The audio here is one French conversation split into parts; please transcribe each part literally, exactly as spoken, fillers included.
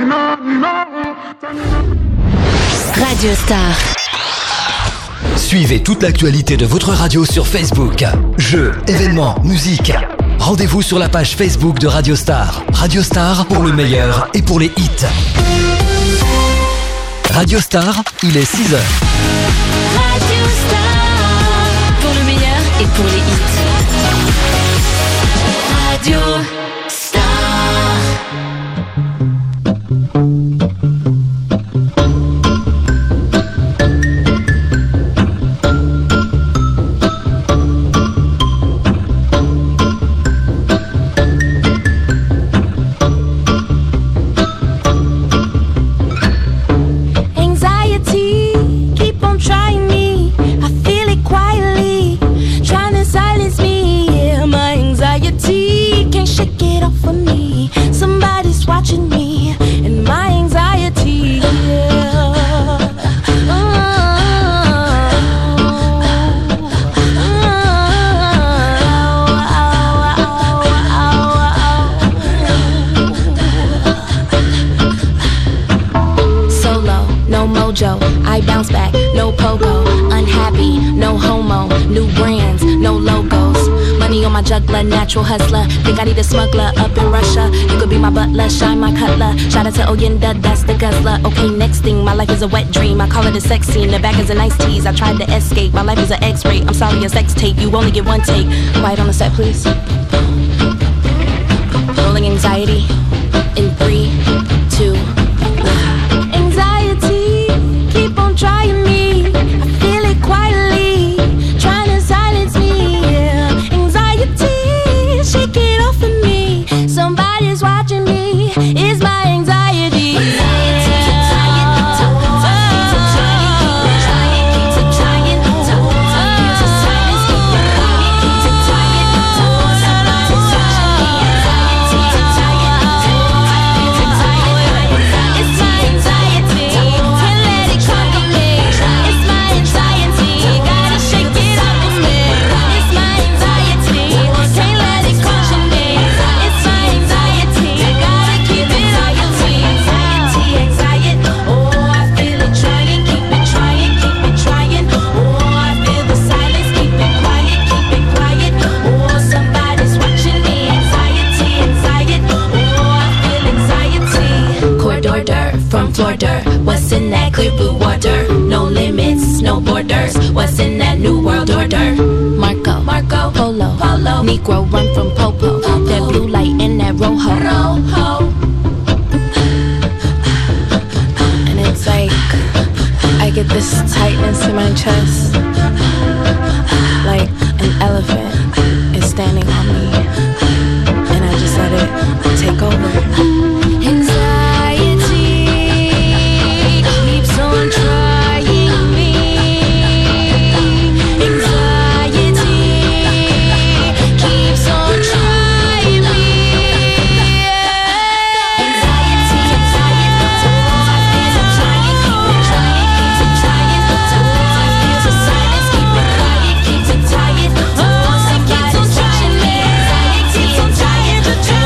Radio Star. Suivez toute l'actualité de votre radio sur Facebook. Jeux, événements, musique. Rendez-vous sur la page Facebook de Radio Star. Radio Star pour le meilleur et pour les hits. Radio Star, il est six heures. Radio Star pour le meilleur et pour les hits. Radio Star. I bounce back, no pogo, unhappy, no homo, new brands, no logos. Money on my juggler, natural hustler. Think I need a smuggler up in Russia. You could be my butler, shine my cutler. Shout out to Oyenda, that's the guzzler. Okay, next thing, my life is a wet dream. I call it a sex scene, the back is a nice tease. I tried to escape, my life is an X-ray. I'm sorry, a sex tape, you only get one take. Quiet on the set, please. Rolling anxiety in three, two, one. Anxiety, keep on trying me. I feel it quietly, trying to silence me. Yeah. Anxiety, shake it off of me. Somebody's watching me. It's my anxiety. What's in that clear blue water? No limits, no borders. What's in that new world order? Marco, Marco, Polo, Polo. Negro run from Popo. Popo. That blue light in that Rojo. Rojo. And it's like I get this tightness in my chest, like an elephant is standing on me, and I just let it take over. Trying me, anxiety keeps on trying me. Anxiety, anxiety, I'm trying, keep it trying, keep it trying. There's a silence, keep it quiet, keep it tired. Oh, somebody's watching me. Anxiety, I'm trying to do.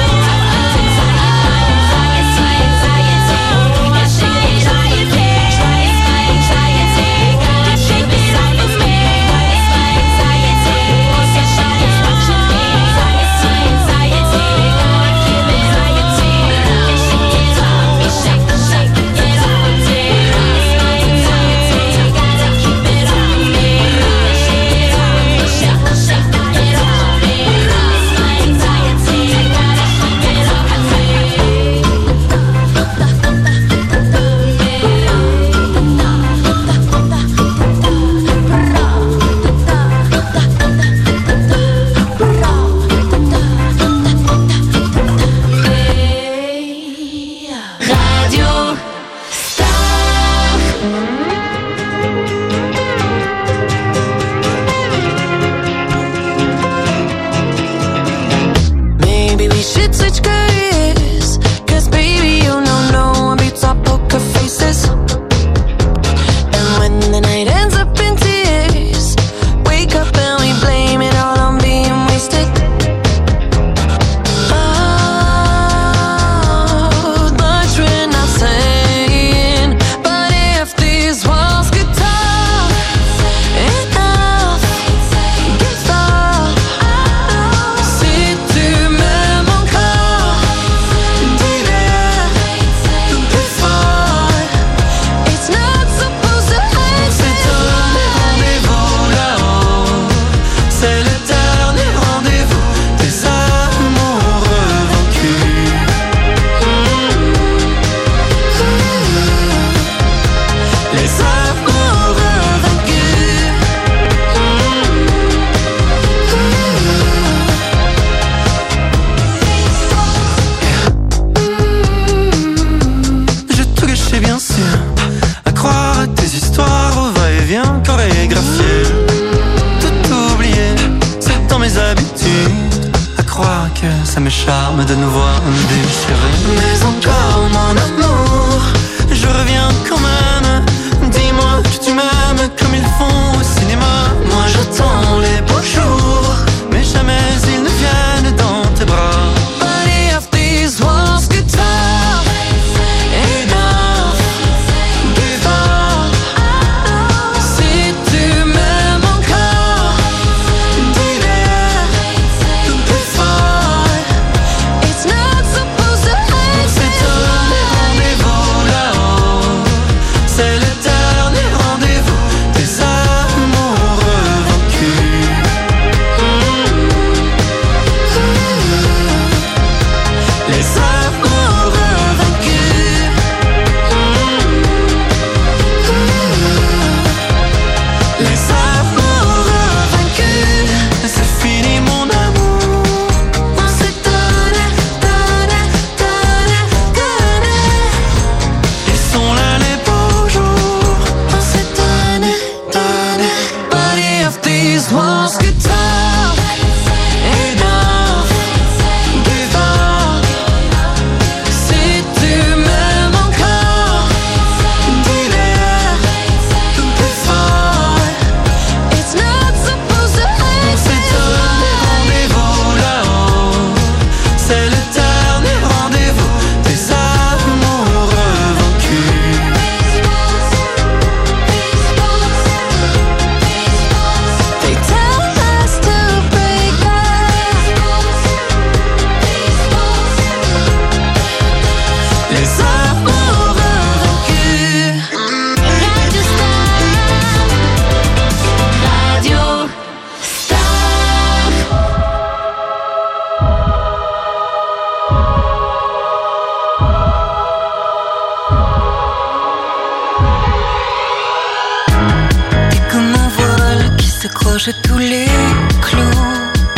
gorge tous les clous.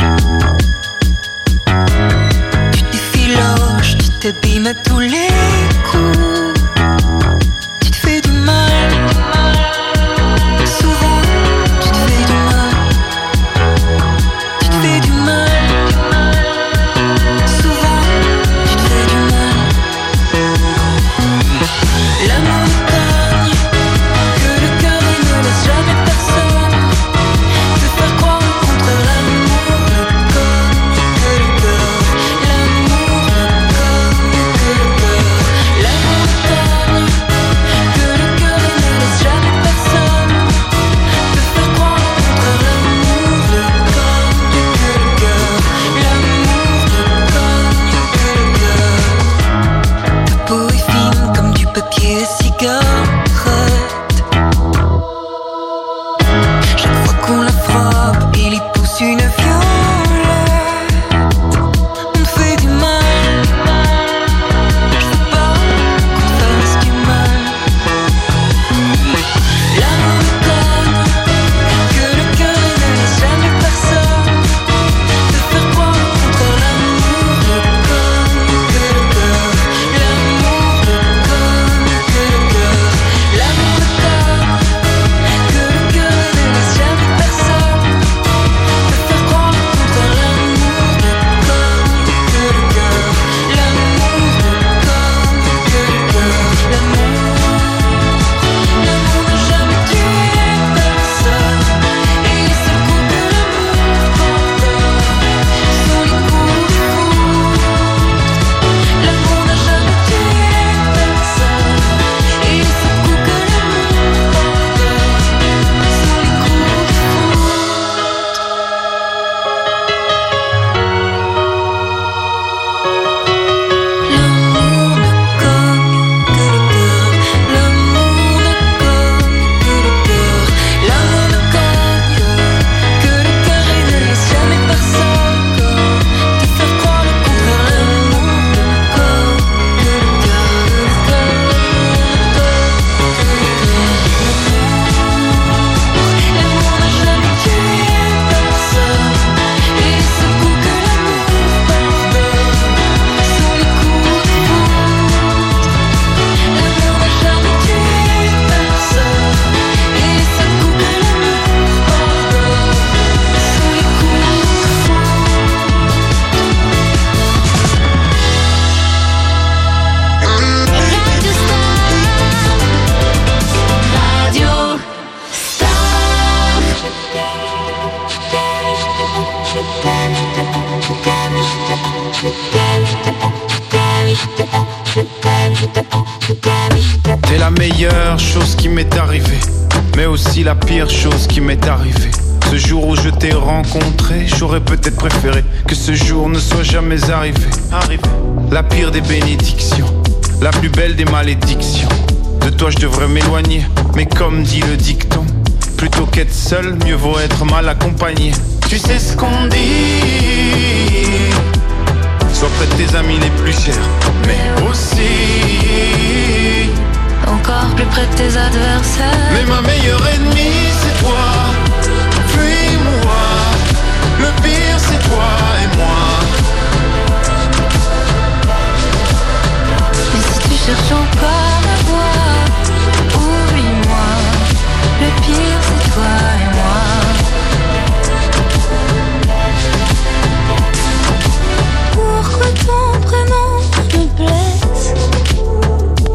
Tu t'effiloches, tu t'abîmes à tous les coups. Tu te fais du mal. Souvent, tu te fais du mal. Tu te fais du mal. Souvent, tu te fais du mal. L'amour gagne, que le cœur ne laisse jamais personne te faire croire au contraire. L'amour ne gagne que le cœur. L'amour ne gagne que le cœur. L'amour gagne, que le cœur ne laisse jamais personne te faire croire au contraire. L'amour ne gagne que le cœur. L'amour ne gagne que le cœur. Ta peau est fine comme du papier à cigarette. Chaque fois qu'on la frappe, il y pousse une violette. On te fait du mal. Je veux pas qu'on te fasse du mal. L'amour gagne, que le cœur ne laisse jamais personne te faire croire au contraire. L'amour ne gagne que le cœur. L'amour ne gagne que le cœur. L'amour gagne, que le cœur ne laisse jamais personne te faire croire au contraire. L'amour ne gagne que le cœur. L'amour ne gagne que le cœur. L'amour, l'amour n'a jamais tué personne. Et les seuls coups que l'amour pardonne sont les coups de foudre. L'amour n'a jamais tué personne. Et les seuls coups que l'amour pardonne sont les coups de foudre. L'amour ne gagne que le cœur. L'amour ne gagne que le cœur. L'amour ne gagne que le cœur et ne laisse jamais personne te faire croire le contraire. L'amour ne gagne que le cœur. L'amour n'a jamais tué personne. Et les seuls coups que l'amour pardonne sont les coups de foudre. L'amour n'a jamais tué personne. Et les seuls coups que l'amour pardonne sont les coups de foudre. Radio T'es la meilleure chose qui m'est arrivée, mais aussi la pire chose qui m'est arrivée. Ce jour où je t'ai rencontré, j'aurais peut-être préféré que ce jour ne soit jamais arrivé. Arrivé. La pire des bénédictions, la plus belle des malédictions. De toi je devrais m'éloigner, mais comme dit le dicton, plutôt qu'être seul, mieux vaut être mal accompagné. Tu sais ce qu'on dit, sois près de tes amis les plus chers, mais aussi Encore plus près de tes adversaires. mais ma meilleure ennemie c'est toi, puis moi. Le pire c'est toi et moi. Et si tu cherches encore à voir, oublie-moi. Le pire c'est toi et moi. Pourquoi ton prénom me blesse?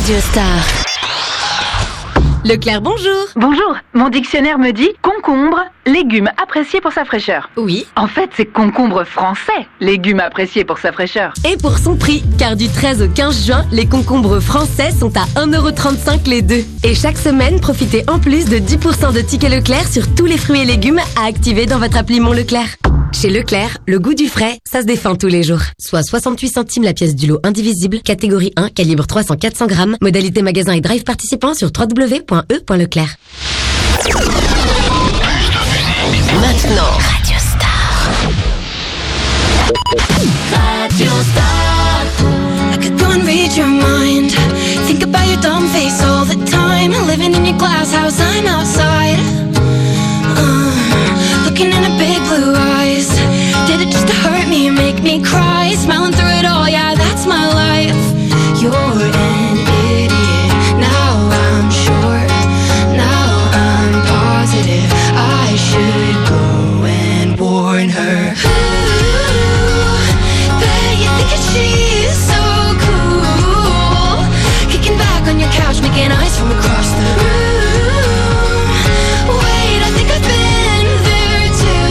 Radio Star. Leclerc, bonjour. Bonjour, mon dictionnaire me dit concombre, légume apprécié pour sa fraîcheur. Oui. En fait, c'est concombre français, légume apprécié pour sa fraîcheur. Et pour son prix, car du treize au quinze juin, les concombres français sont à un euro trente-cinq les deux. Et chaque semaine, profitez en plus de dix pour cent de tickets Leclerc sur tous les fruits et légumes à activer dans votre appli Mon Leclerc. Chez Leclerc, le goût du frais, ça se défend tous les jours. Soit soixante-huit centimes la pièce du lot indivisible, catégorie un, calibre trois cents à quatre cents grammes, modalité magasin et drive participant sur w w w point e point leclerc. Maintenant, Radio Star. Radio Star. I could go and read your mind. Think about your dumb face all the time. Living in your glass house, I'm outside. Uh, looking in a big blue eyes. Did it just to hurt me, make me cry? Smiling through it all, yeah, that's my life. You're an idiot. Now I'm sure. Now I'm positive. I should go and warn her. Ooh, bet you think that she's so cool. Kicking back on your couch, making eyes from across the room. Wait, I think I've been there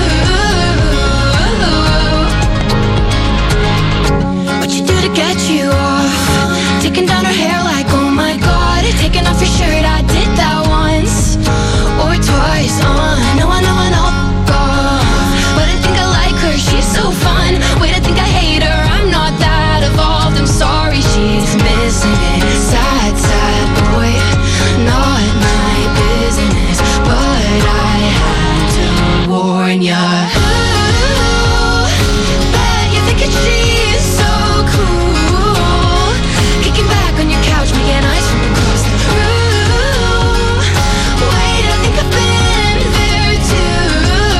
too. What you do to get you off? Taking down her hair like, oh my god. Taking off your shirt, I did that once or twice. Uh, I know, I know, I know. God. But I think I like her, she's so fun. Wait, I think I hate her, I'm not that evolved. I'm sorry, she's missing it. Sad, sad boy, not my business. But I had to warn ya. Ooh, bet you're thinking she's so cool. Kicking back on your couch, making eyes from across the room. Wait, I think I've been there too.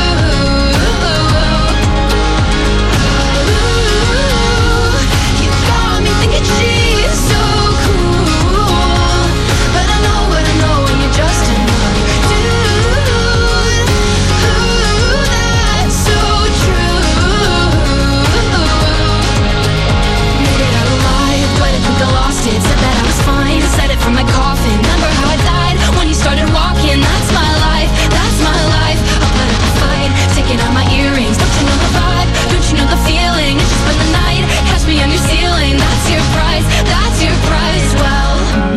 Ooh, you got me thinking she's so cool. But I know what I know when you're just another dude. Ooh, that's so true. Made it out alive, but I think I lost it. Said that I was fine, said it from my coffin. Remember how I died when you started walking? That's my life, that's my life. I'll put up a fight, taking out my earrings. Don't you know the vibe? Don't you know the feeling? It's just spend the night, catch me on your ceiling. That's your price, that's your price. Well,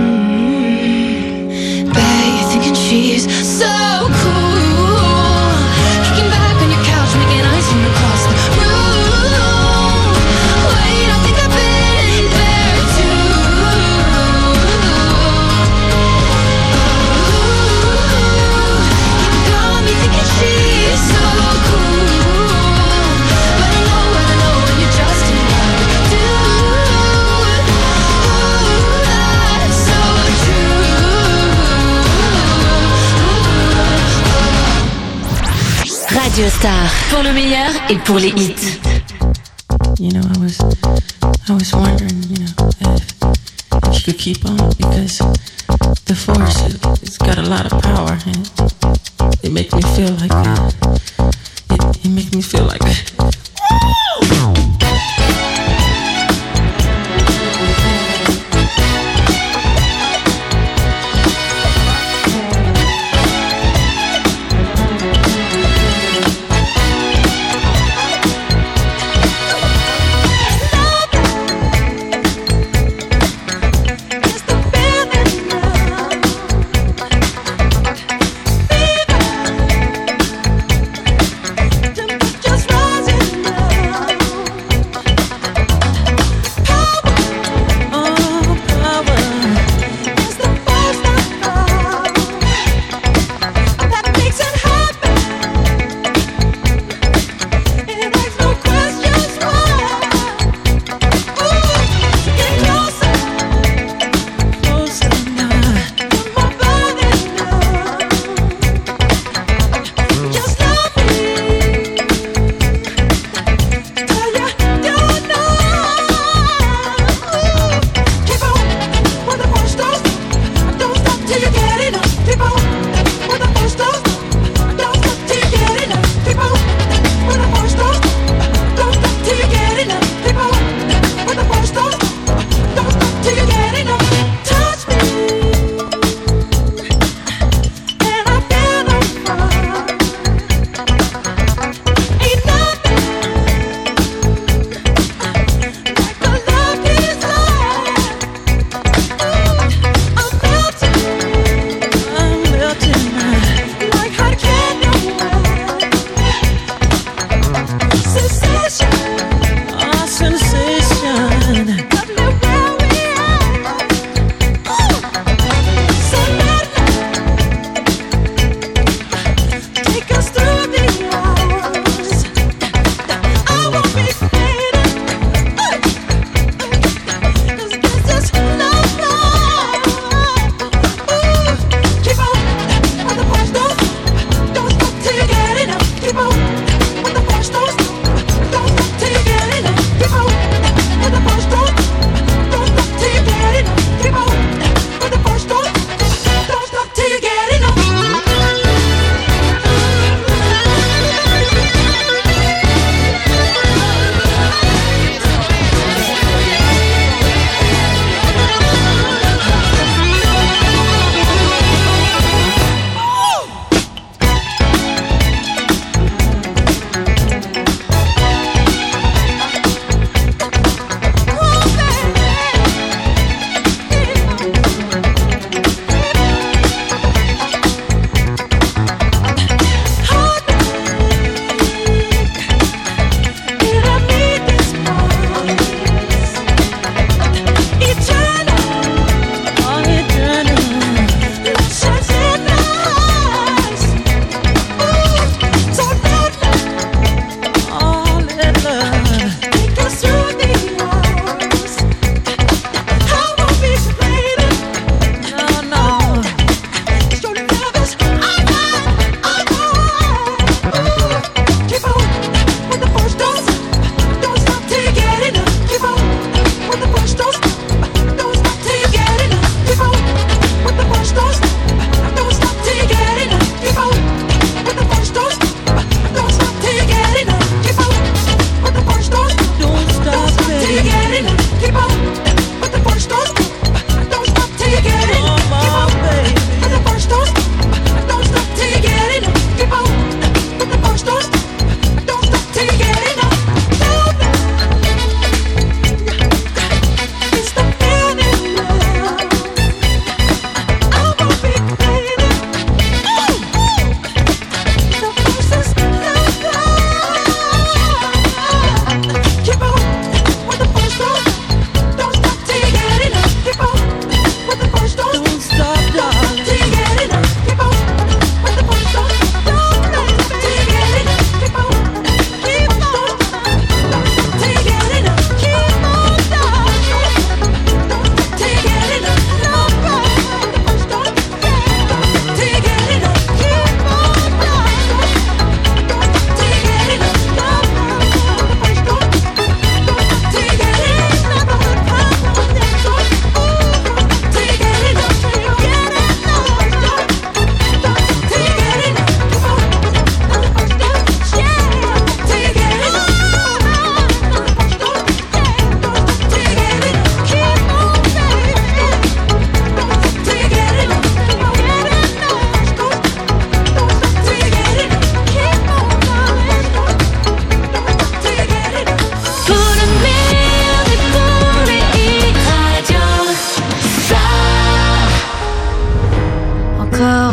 mm, bet you're thinking she's so cool. Kicking back on your couch, making eyes from across the room. Wait, I think I've been there too. You got me thinking she's so cool. But I know what I know when you're just another dude. Ooh, that's so true. Radio Star. Pour le meilleur et pour les hits. You know, I was, I was wondering, you know, if, if you could keep on, because the force, it, it's got a lot of power, and it, it makes me feel like, uh, it, it makes me feel like, Just rise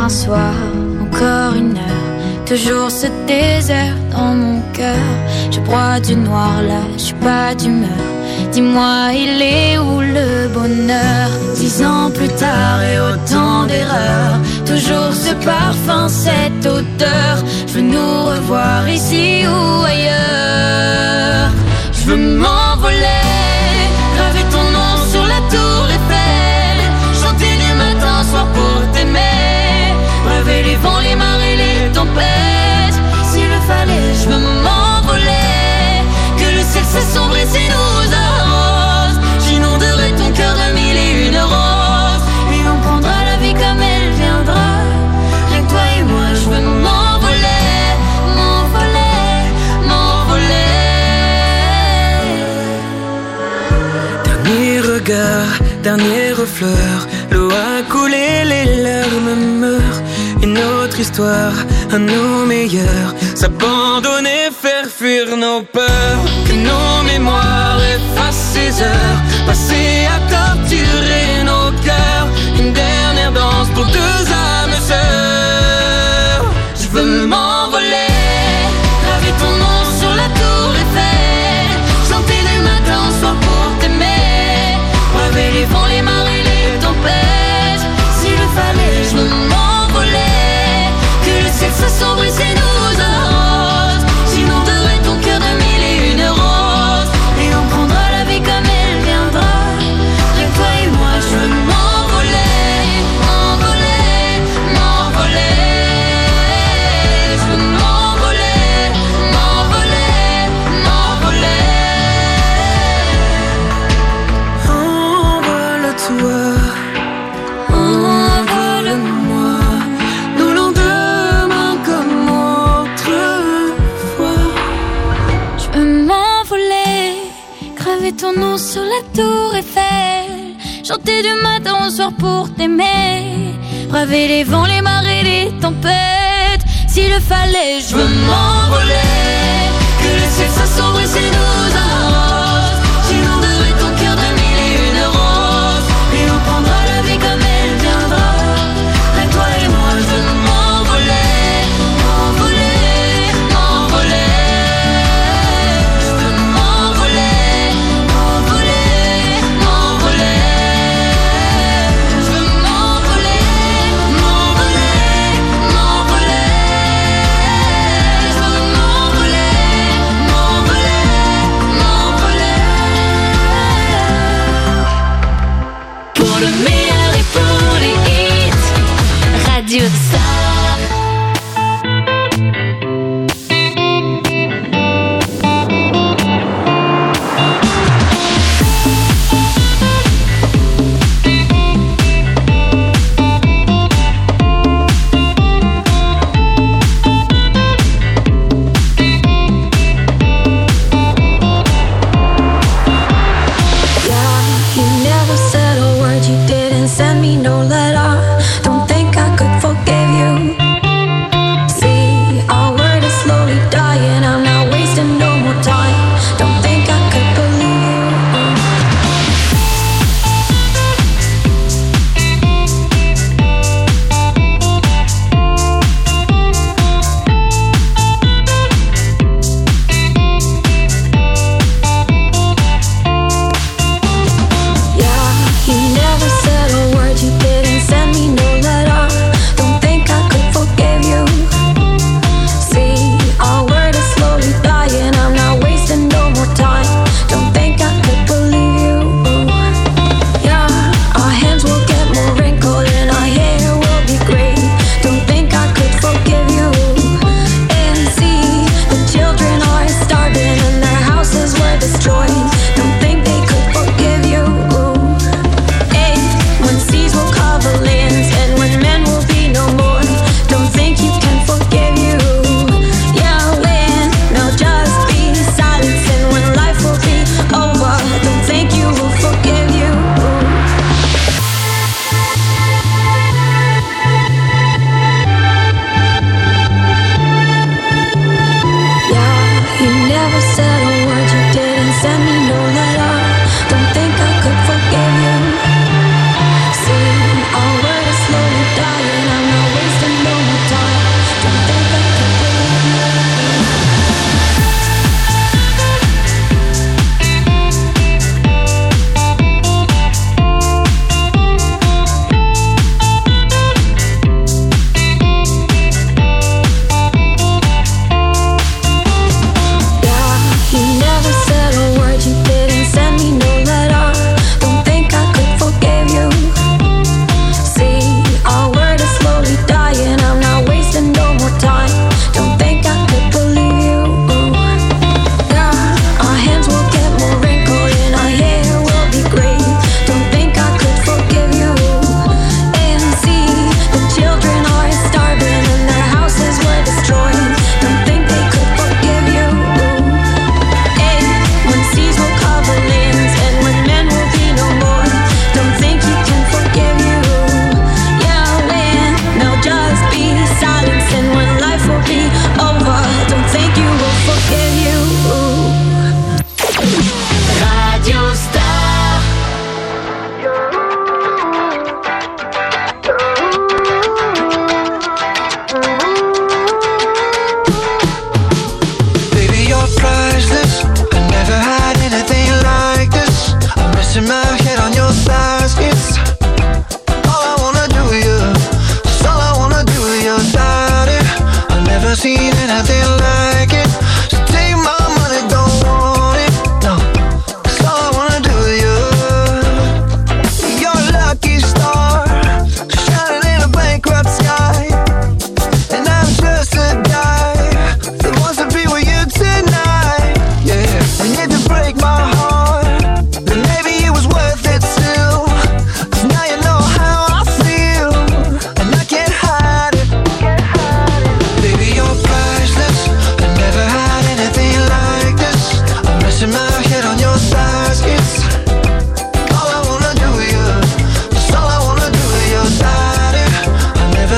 un soir, encore une heure, toujours ce désert dans mon cœur. Je broie du noir là, je suis pas d'humeur. Dis-moi, il est où le bonheur? Dix ans plus tard et autant d'erreurs, toujours ce parfum, cette odeur. Je veux nous revoir ici ou ailleurs. Je veux m'envoler, graver ton nom sur la tour Eiffel, chanter du matin au soir pour t'aimer, braver les vents, les marées, les tempêtes. S'il le fallait, je veux m'envoler, que le ciel s'assombrisse et nous arrose. J'inonderai ton cœur de mille et une roses, et on prendra la vie comme elle viendra. Rien que toi et moi, je veux m'envoler, m'envoler, m'envoler. Dernier regard, dernière fleur, l'eau a coulé, les larmes meurent. Une autre histoire, un nos meilleurs, s'abandonner, faire fuir nos peurs. Que nos mémoires effacent ces heures passées à torturer nos cœurs. Une dernière danse pour deux âmes sœurs. Je veux m'envoler, graver ton nom sur la tour Eiffel, chanter du matin au soir pour t'aimer, braver les vents, les marées, les tempêtes. S'il le fallait, je veux m'envoler, que le ciel s'assombrisse et nous arrose. J'inonderai ton cœur de mille et une roses, et on prendra la vie comme elle viendra. Rien que toi et moi, je veux m'envoler, m'envoler, m'envoler. Je veux m'envoler, m'envoler, m'envoler. Envole-toi, envole-moi, nos lendemains comme autrefois. Je veux m'envoler, graver ton nom sur la tour Eiffel, chanter du matin au soir pour t'aimer, braver les vents, les marées, les tempêtes. S'il le fallait, je veux m'envoler, que le ciel s'assombrisse et nous arrose. J'inonderai ton cœur de mille et une roses, et on prendra la vie comme elle viendra. Rien que toi et moi, je veux m'envoler, m'envoler, m'envoler. Je veux m'envoler, m'envoler, m'envoler. Je veux m'envoler, m'envoler, m'envoler. Je veux m'envoler, m'envoler, m'envoler. Pour le meilleur et pour les hits, Radio Star. You never said a word, you didn't send me no letter. Don't think I could forgive you. See, our word is slowly dying, I'm not wasting no more time. Don't think I could believe Yeah, you never said a word, you didn't send me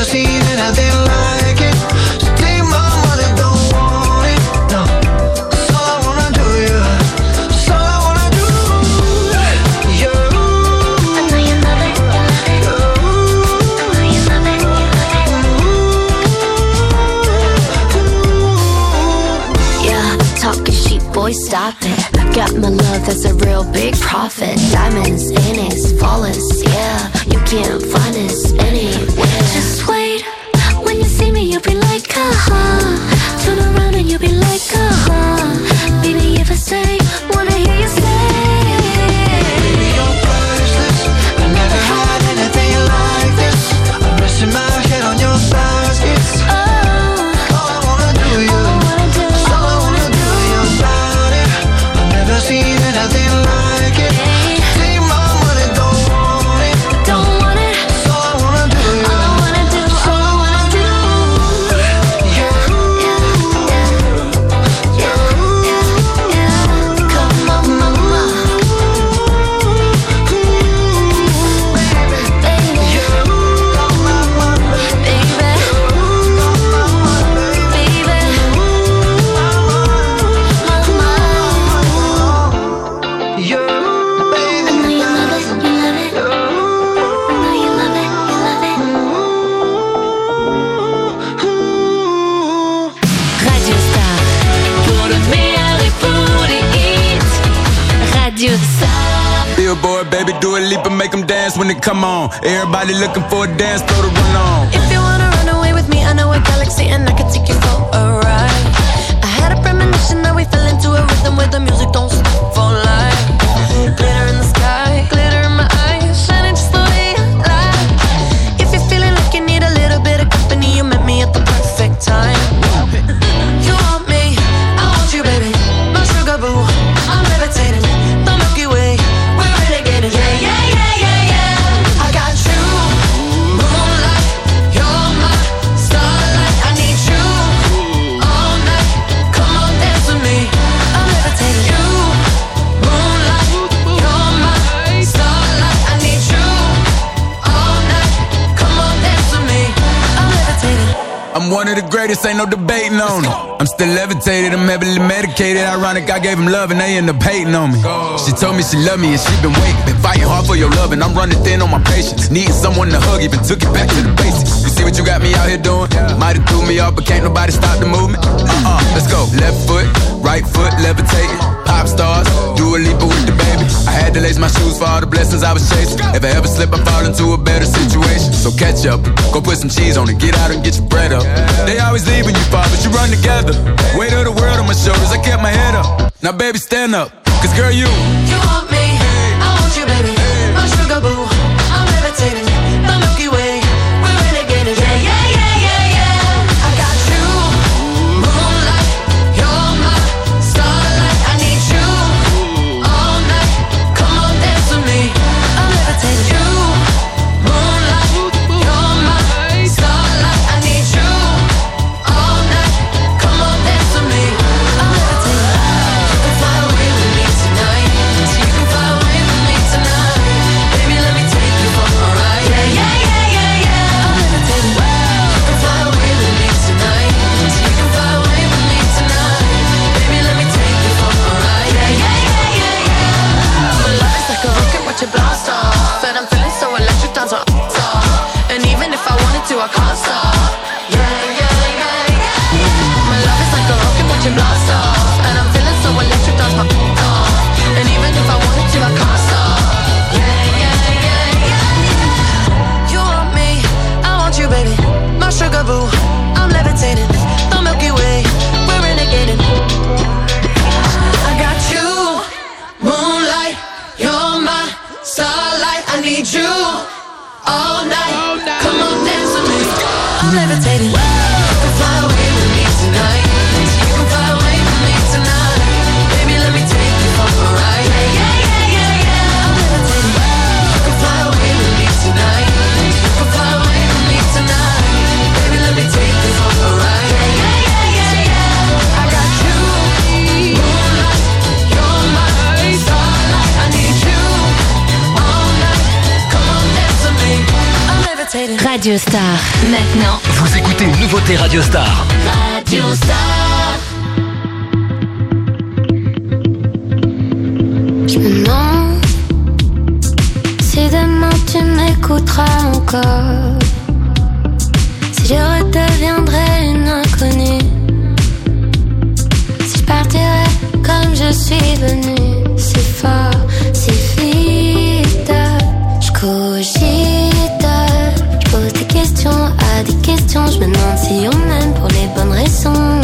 never seen anything like it. So take my money, don't want it. No, that's all I wanna do, yeah. That's all I wanna do, yeah. I know you love it, you love it. I know you love it, you love it. Yeah, talking sheep, boy, stop it. Got my love, that's a real big profit. Diamonds in it, flawless, yeah. You can't find us anywhere. Just wait, when you see me, you'll be like, uh-huh. Turn around and you'll be like, uh-huh. Baby, if I say, wanna hear you say. Baby, you're priceless. I never had anything like this. I'm resting my head on your baskets. Oh, all I wanna do, yeah. all I wanna do, all I wanna do, your body. I've never seen anything like it. Take my money, don't want it. don't want it. That's all I wanna do, yeah. All I wanna do, all I wanna do. Yeah. Yeah, yeah, yeah. Come on, mama. Baby, Radio Star, pour le meilleur et pour les hits. Radio Star. Billboard, baby, do a leap and make them dance when they come on. Everybody looking for a dance, throw the run on. If you wanna run away with me, I know a galaxy and I can take you for a ride. I had a premonition that we fell into a rhythm where the music don't stop for life. Glitter in the sky, glitter in my eyes, shining just the way I like. If you're feeling like you need a little bit of company, you met me at the perfect time. You want me, I want you, baby. My sugar boo, I'm levitating. The Milky Way, we're renegading. Yeah, yeah, yeah, yeah, yeah. I got you, moonlight. You're my starlight. I need you all night. Come on, dance with me. I'm levitating. You, moonlight. You're my starlight. I need you all night. Come on, dance with me. I'm levitating. I'm one of the greatest, ain't no debating on it. I'm still levitated, I'm heavily medicated. Ironic, I gave him love and they end up hating on me. She told me she loved me and she been waiting. Been fighting hard for your love and I'm running thin on my patience. Needing someone to hug, even took it back to the basics. You see what you got me out here doing? Might have threw me off, but can't nobody stop the movement. Uh-uh, let's go. Left foot, right foot, levitating. Pop stars, do a leap with the baby. I had to lace my shoes for all the blessings I was chasing. If I ever slip, I fall into a better situation. So catch up, go put some cheese on it, get out and get your bread up. They always leave when you fall, but you run together. Weight of the world on my shoulders, I kept my head up. Now baby, stand up, cause girl, you You want me, I want you, baby. My sugar boo, I'm levitating. The Milky Way, we're renegading. Yeah, yeah, yeah, yeah, yeah. I got you, moonlight. You're my starlight. I need you all night. Come on, dance with me. I'm levitating. You, moonlight. You're my starlight. I need you all night. Come on, dance with me. I'm levitating. You can fly away with me tonight. So you can fly away with me tonight. Baby, let me take you for a ride. Yeah, yeah, yeah, yeah, yeah. I'm levitating. You can fly away with me tonight. So you can fly away with me tonight. Baby, let me take you for a ride. Yeah, yeah, yeah, yeah, yeah. My love is like a rocket, watch it blast off. And I'm feeling so electric, dance my off. And even if I wanted to, I can't stop. Yeah, yeah, yeah, yeah. My love is like a rocket, watch it blast off. And I'm feeling so electric, dance my off. And even if I wanted to, I can't stop. Yeah, yeah, yeah, yeah. You want me, I want you, baby. My sugar boo, I'm levitating. The Milky Way, we're renegading. I got you, moonlight. You're my starlight. I need you all night. Come on, dance with me. I'm levitating. You can fly away with me tonight. You can fly away with me tonight. Baby, let me take you for a ride. Yeah, yeah, yeah, yeah, yeah. I'm levitating. You can fly away with me tonight. You can fly away with me tonight. Baby, let me take you for a ride. Yeah, yeah, yeah, yeah, yeah. I got you, moonlight. You're my starlight. I need you all night. Come on, dance with me. I'm levitating. Radio Star. Maintenant, Vous écoutez une nouveauté Radio Star. Radio Star. Je me demande si demain tu m'écouteras encore, si je redeviendrai une inconnue, si je partirai comme je suis venue, si fort, si vite. Je cogite, je pose des questions à des questions, je me demande si on m'aime pour les bonnes raisons.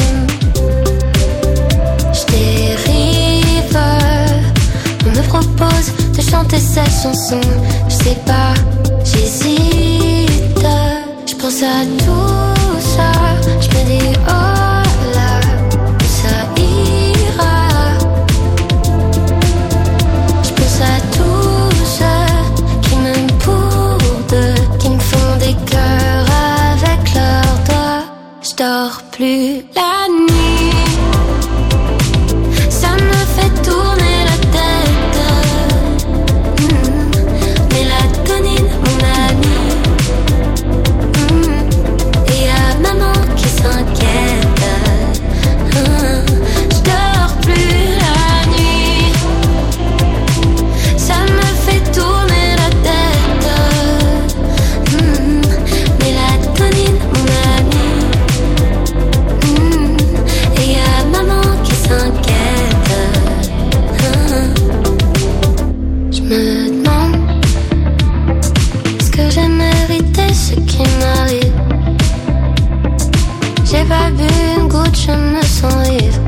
Je dérive, on me propose de chanter cette chanson, je sais pas, j'hésite. Je pense à tout ça, je me dis oh là, ça ira. Je pense à tous ceux qui m'aiment pour deux, qui me font des cœurs avec leurs doigts. Je dors plus la nuit, ça me fait tourner la tête. Mmh. Mélatonine, mon ami. Mmh. Et y'a maman qui s'inquiète. Mmh. Je dors plus la nuit, ça me fait tourner la tête. Mmh. Mélatonine, mon ami. Mmh. Et y'a maman qui s'inquiète. Mmh. Je me demande, est-ce que j'ai mérité ce qui m'arrive? J'ai pas bu une goutte, je me sens ivre,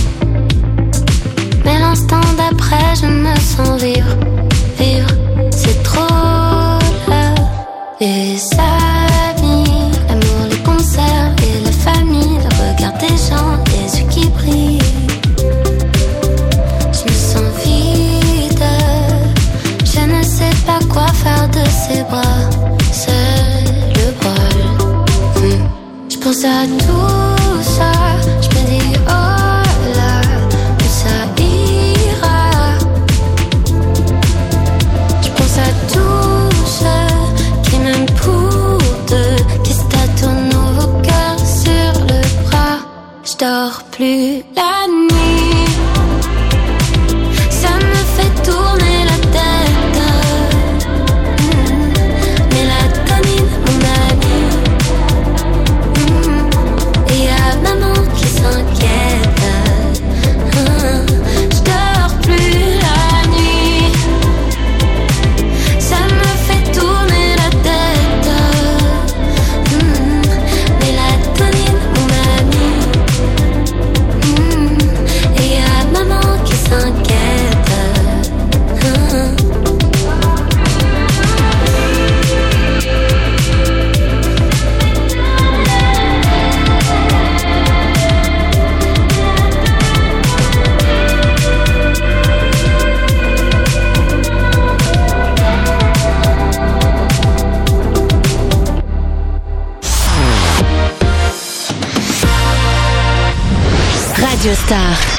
mais l'instant d'après je me sens vivre. Vivre, c'est trop là. Les amis, l'amour, les concerts et la famille, le regard des gens, les yeux qui brillent. Je me sens vide, je ne sais pas quoi faire de ses bras. C'est le bol. Hmm. Je pense à tout ça, je me dis oh là, que ça ira. Je pense à tous ceux qui m'aiment pour deux, qui se tâtonnent vos cœurs sur le bras. Je dors plus la nuit, ça me fait tourner la tête. Mmh. Mélatonine, mon ami. Mmh. Et y'a maman qui s'inquiète. Mmh. Je dors plus la nuit, ça me fait tourner la tête. Mmh. Mélatonine, mon ami. Mmh. Et y'a maman qui s'inquiète. Mmh. Radio Star.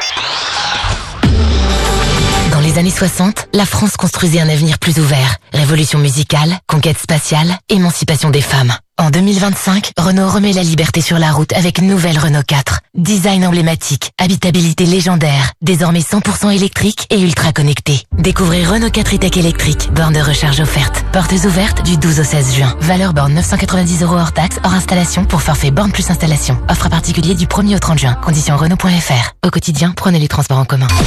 Dans les années soixante, la France construisait un avenir plus ouvert. Révolution musicale, conquête spatiale, émancipation des femmes. En deux mille vingt-cinq, Renault remet la liberté sur la route avec une nouvelle Renault quatre. Design emblématique, habitabilité légendaire, désormais cent pour cent électrique et ultra connecté. Découvrez Renault quatre e-tech électrique, borne de recharge offerte. Portes ouvertes du douze au seize juin. Valeur borne neuf cent quatre-vingt-dix euros hors taxe, hors installation pour forfait borne plus installation. Offre à particulier du premier au trente juin. Conditions Renault point F R. Au quotidien, prenez les transports en commun.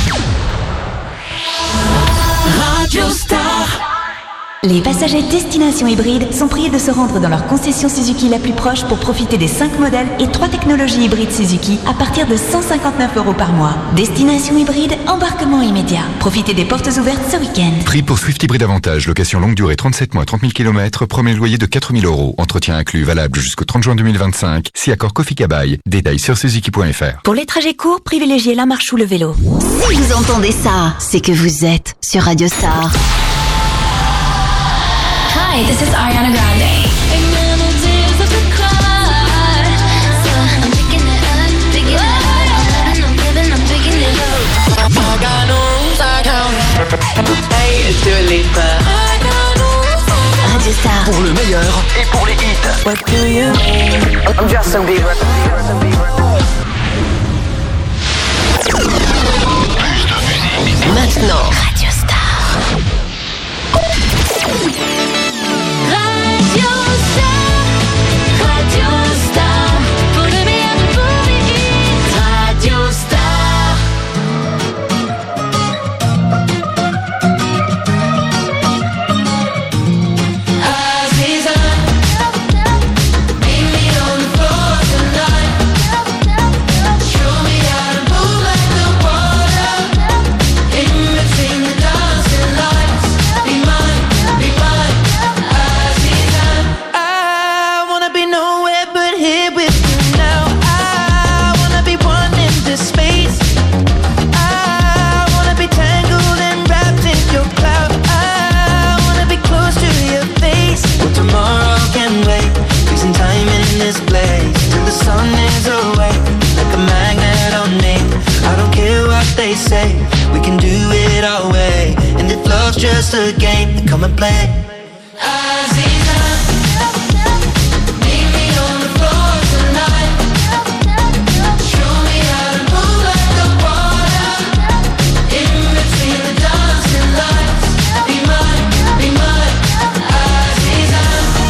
Radio Star. Les passagers destination hybride sont priés de se rendre dans leur concession Suzuki la plus proche pour profiter des cinq modèles et trois technologies hybrides Suzuki à partir de cent cinquante-neuf euros par mois. Destination hybride, embarquement immédiat. Profitez des portes ouvertes ce week-end. Prix pour Swift Hybride Avantage, location longue durée trente-sept mois, trente mille kilomètres, premier loyer de quatre mille euros. Entretien inclus, valable jusqu'au trente juin deux mille vingt-cinq. Si accord Kofi Kabaï. Détails sur suzuki point F R. Pour les trajets courts, privilégiez la marche ou le vélo. Si vous entendez ça, c'est que vous êtes sur Radio Star. Hi, this is Ariana Grande. Hey, it's Dua Lipa. Radio Radio Star. Pour le meilleur et pour les hits. What do you mean? I'm Justin Bieber. Maintenant, Radio Star. Radio Star, Radio Star, pour le meilleur et pour les hits. Radio Star. Aziza, meet me on the floor tonight. Show me how to move like the water. In between the dancing lights. Be mine, be mine, Aziza. I wanna be nowhere but here with you now. I wanna be one in this space. I wanna be tangled and wrapped in your cloud. I wanna be close to your face. Well, tomorrow can wait. Freezing time in this place till the sun is away. Like a magnet on me. I don't care what they say. We can do it our way. And if love's just a game, then come and play. Aziza, meet me on the floor tonight. Show me how to move like the water. In between the dancing lights. Be mine, be mine, Aziza.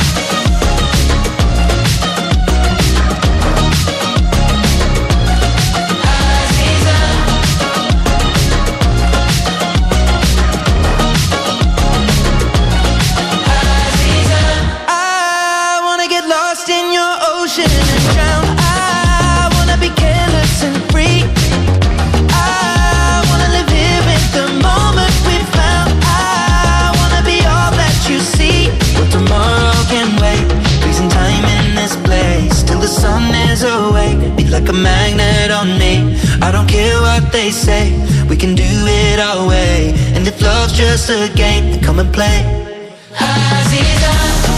I wanna get lost in your ocean and drown. I wanna be careless and free. I wanna live here in the moment we found. I wanna be all that you see. But tomorrow can wait. Freezing time in this place till the sun is awake. Be like a magnet on me. I don't care what they say. We can do it our way. And if love's just a game, then come and play. Aziza,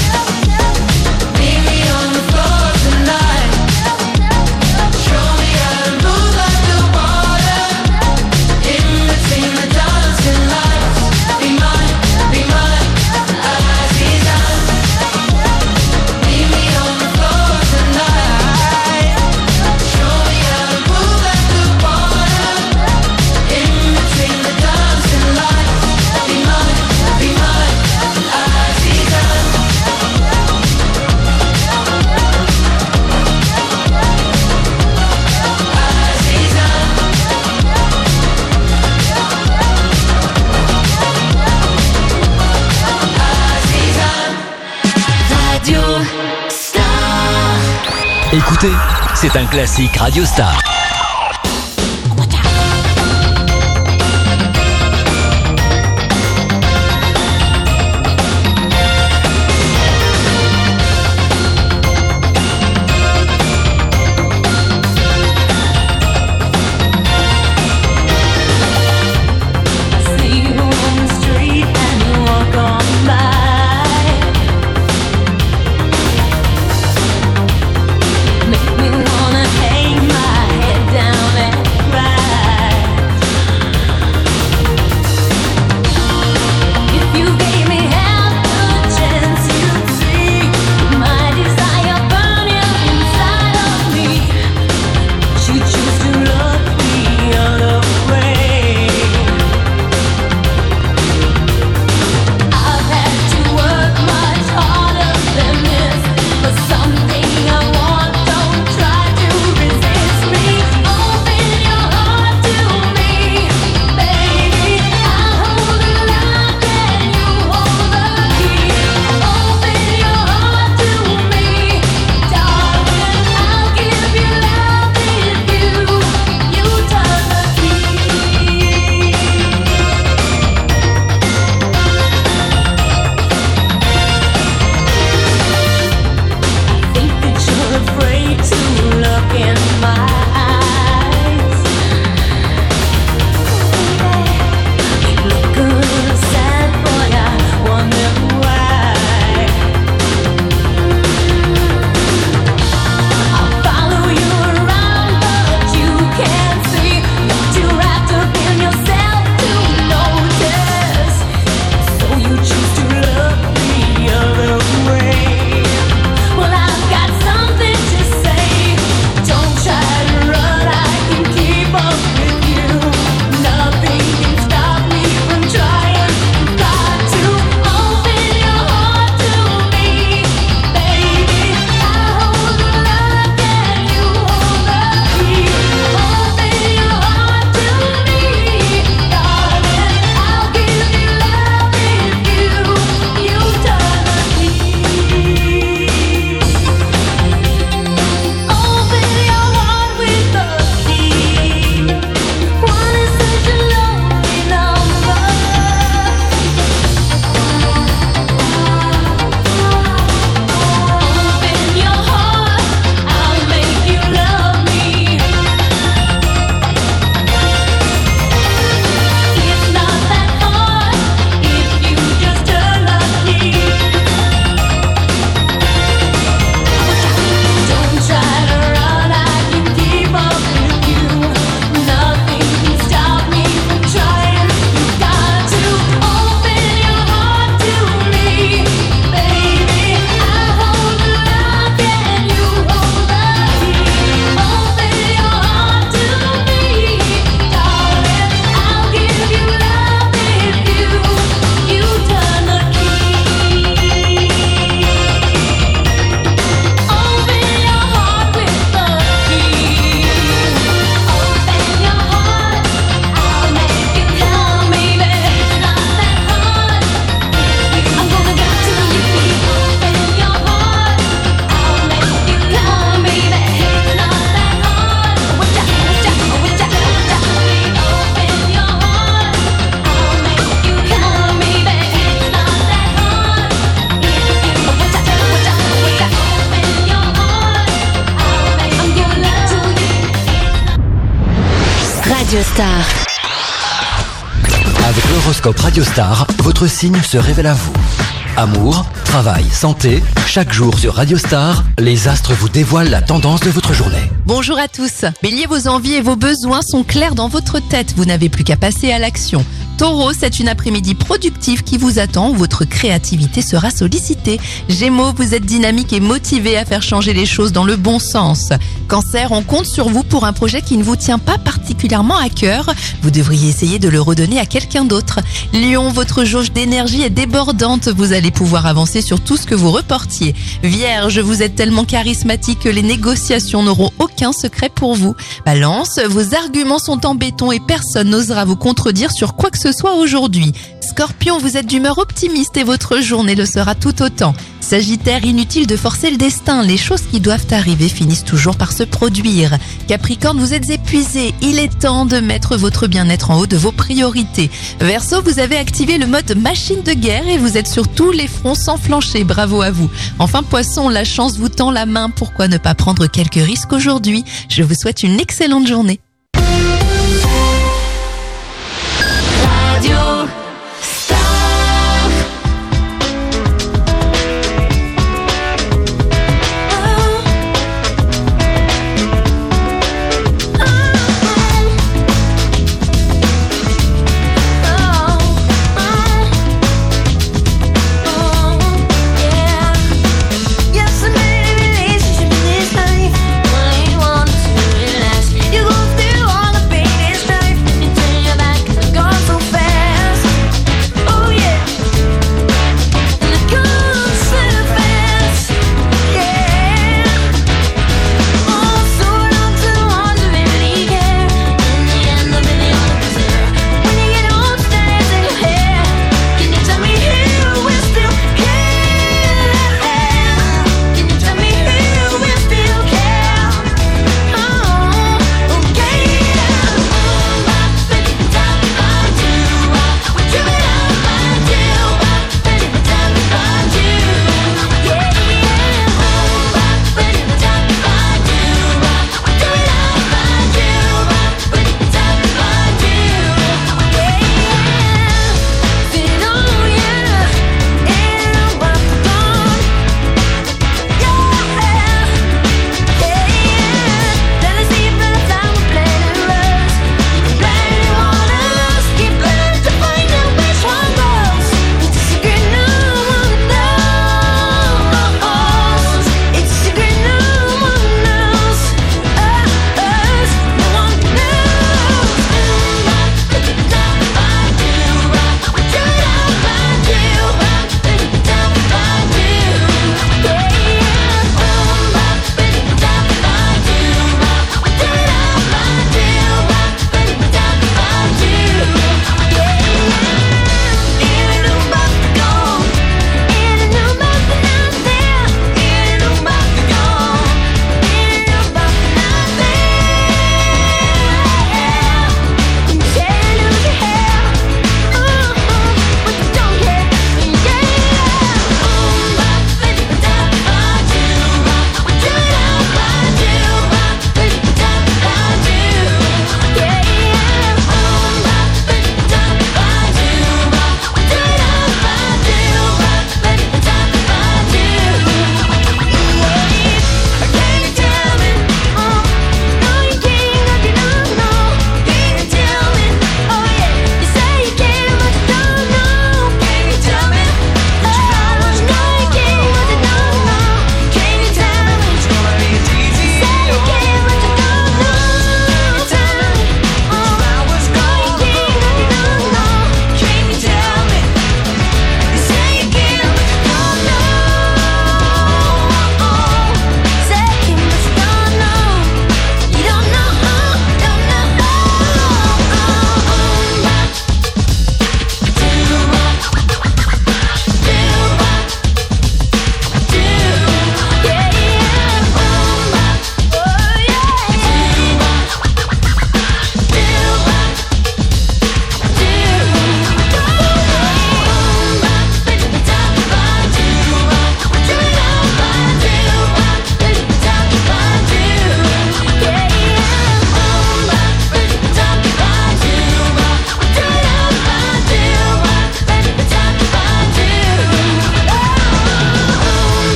meet me on the floor tonight. Show me how to move like the water. In between the dancing lights. Be mine, be mine, Aziza. Meet me on the floor tonight. Show me how to move like the water. In between the dancing lights. Be mine, be mine, Aziza. Radio Star. Écoutez, c'est un classique Radio Star. See you on the street and you walk on by. Make me wanna hang my head Radio Star. Avec l'horoscope Radio Star, votre signe se révèle à vous. Amour, travail, santé, chaque jour sur Radio Star, les astres vous dévoilent la tendance de votre journée. Bonjour à tous. Bélier, vos envies et vos besoins sont clairs dans votre tête. Vous n'avez plus qu'à passer à l'action. Taureau, c'est une après-midi productive qui vous attend où votre créativité sera sollicitée. Gémeaux, vous êtes dynamique et motivé à faire changer les choses dans le bon sens. Cancer, on compte sur vous pour un projet qui ne vous tient pas particulièrement à cœur. Vous devriez essayer de le redonner à quelqu'un d'autre. Lion, votre jauge d'énergie est débordante. Vous allez pouvoir avancer sur tout ce que vous reportiez. Vierge, vous êtes tellement charismatique que les négociations n'auront aucun secret pour vous. Balance, vos arguments sont en béton et personne n'osera vous contredire sur quoi que ce soit aujourd'hui. Scorpion, vous êtes d'humeur optimiste et votre journée le sera tout autant. Sagittaire, inutile de forcer le destin, les choses qui doivent arriver finissent toujours par se produire. Capricorne, vous êtes épuisé, il est temps de mettre votre bien-être en haut de vos priorités. Verseau, vous avez activé le mode machine de guerre et vous êtes sur tous les fronts sans flancher, bravo à vous. Enfin Poisson, la chance vous tend la main, pourquoi ne pas prendre quelques risques aujourd'hui? Je vous souhaite une excellente journée. Radio Yes, I made a relationship in this life. Only want to relax. You go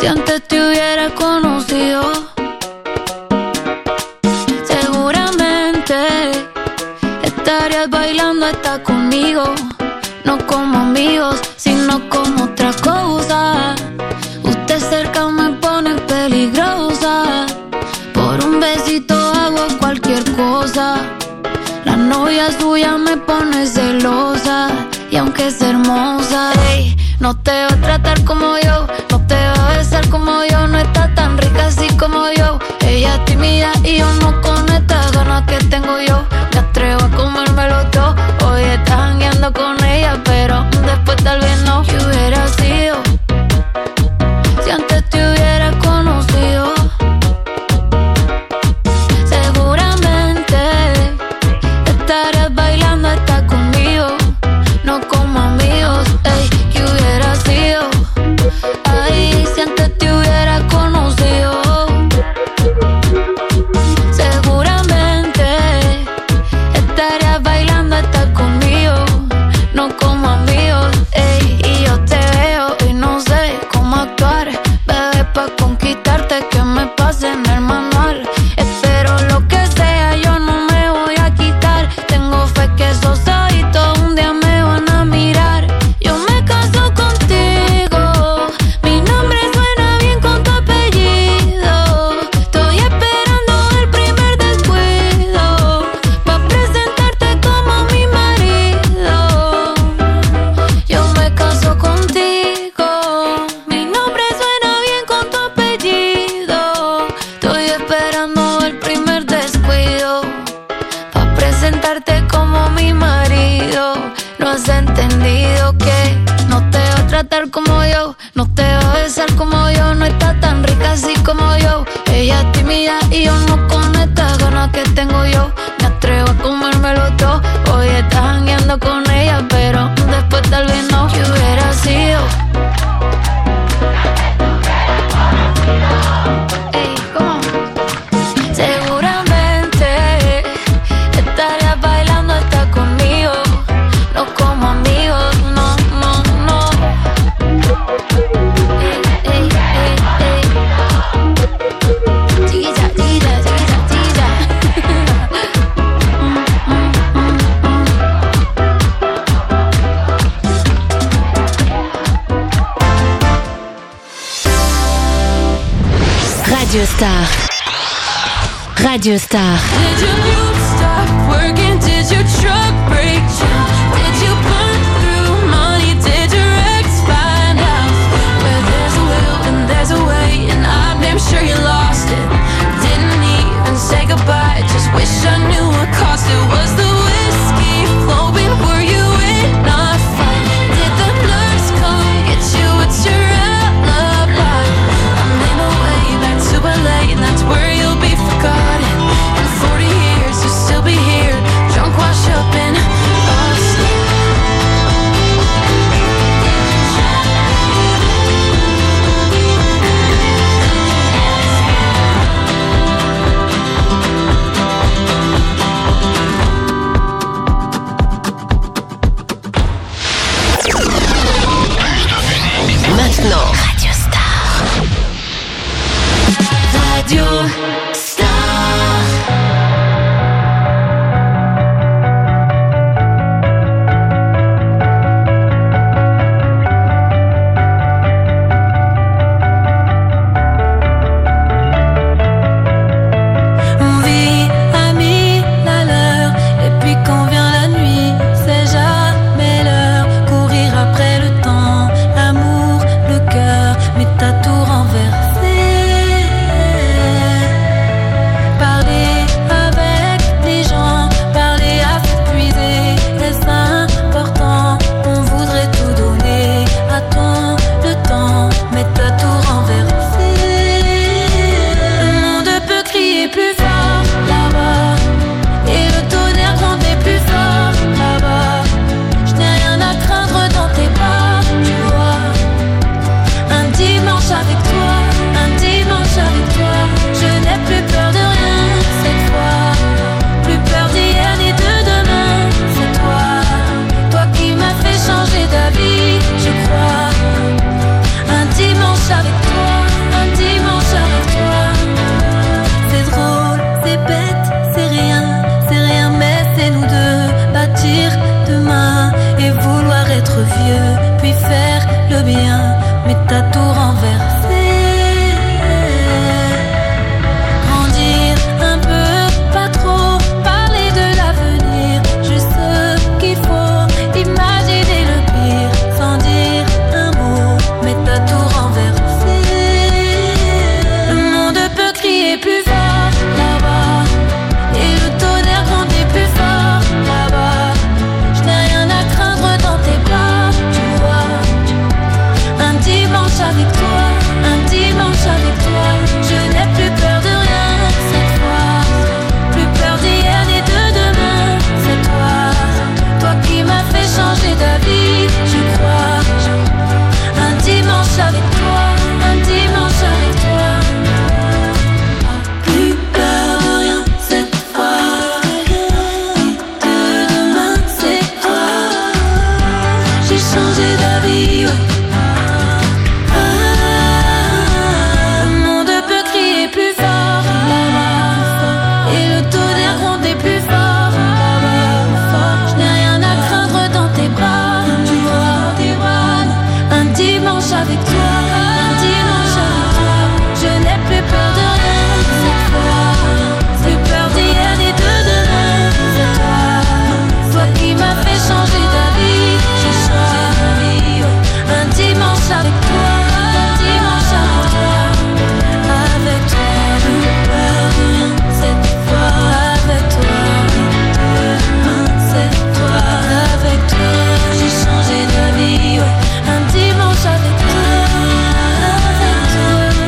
antes te hubiera conocido, seguramente estarías bailando hasta conmigo. No como amigos, sino como otra cosa. Usted cerca me pone peligrosa. Por un besito hago cualquier cosa. La novia suya me pone celosa. Y aunque es hermosa, ey, no te va a tratar como yo, no te va a besar como yo, no está tan rica así como yo. Ella es tímida y yo no con estas ganas que tengo yo. Me atrevo a comérmelo todo. Hoy estás jangueando con ella, pero después tal vez no. ¿Qué hubiera sido si antes te hubiera conocido? Seguramente estarías bailando hasta conmigo. No como amigos, ey, ¿qué hubiera sido? Ay, si antes te hubiera conocido. Seguramente estarías bailando hasta conmigo. No como amigos, ey, y yo te veo y no sé cómo actuar. Bebé, pa' conquistarte que me pasen el manual. Espero lo que sea, yo no me voy a quitar. Tengo fe que esos ojitos un día me van a mirar. Yo me caso contigo, mi nombre suena bien con tu apellido. Estoy esperando el primer descuido pa' presentarte como mi marido. Yo me caso contigo, mi nombre suena bien con tu apellido. Estoy esperando el primer descuido pa' presentarte como mi marido. No has entendido que no te va a tratar como yo, no te va a besar como yo, no está tan rica así como yo. Ella es tímida y yo no con estas ganas que tengo yo. Me atrevo a comérmelo todo. Hoy estás jangueando con ella, pero después tal vez no. ¿Qué hubiera sido? Ey, ¿cómo? Seguramente estarías bailando hasta conmigo. No como amigos, no, no, no. Ey, ey, ey, ey. Chiquilla, chiquilla, chiquilla, chiquilla. Radio Star. Radio Star. Did your mute stop working? Did your truck break down? Did you burn through money? Did your ex find out? Where there's a will and there's a way, and I'm damn sure you lost it. Didn't even say goodbye, just wish I knew what cost it. Was the whiskey flowing? Were you in a fight? Did the nurse come get you? What's your alibi? I made my way back to L A, and that's where you'll be forgotten. In forty years you'll still be here, drunk, washed up in Boston. Maintenant, Radio Star. Radio